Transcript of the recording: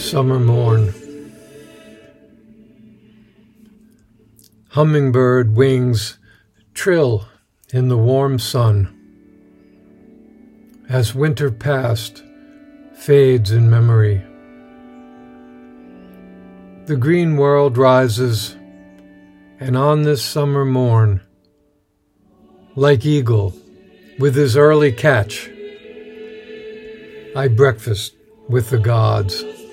Summer morn. Hummingbird wings trill in the warm sun. As winter past fades in memory, the green world rises, and on this summer morn, like eagle with his early catch, I breakfast with the gods.